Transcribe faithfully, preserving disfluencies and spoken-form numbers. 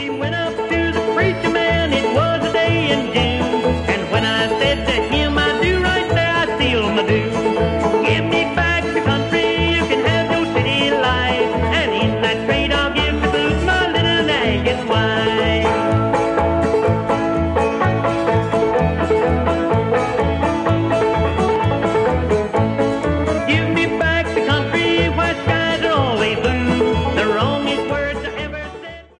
We went up to the preacher man, it was a day in June. And when I said to him, I do right there, I seal my doom. Give me back the country, you can have no city life. And in that trade I'll give to boot my little nagging wife.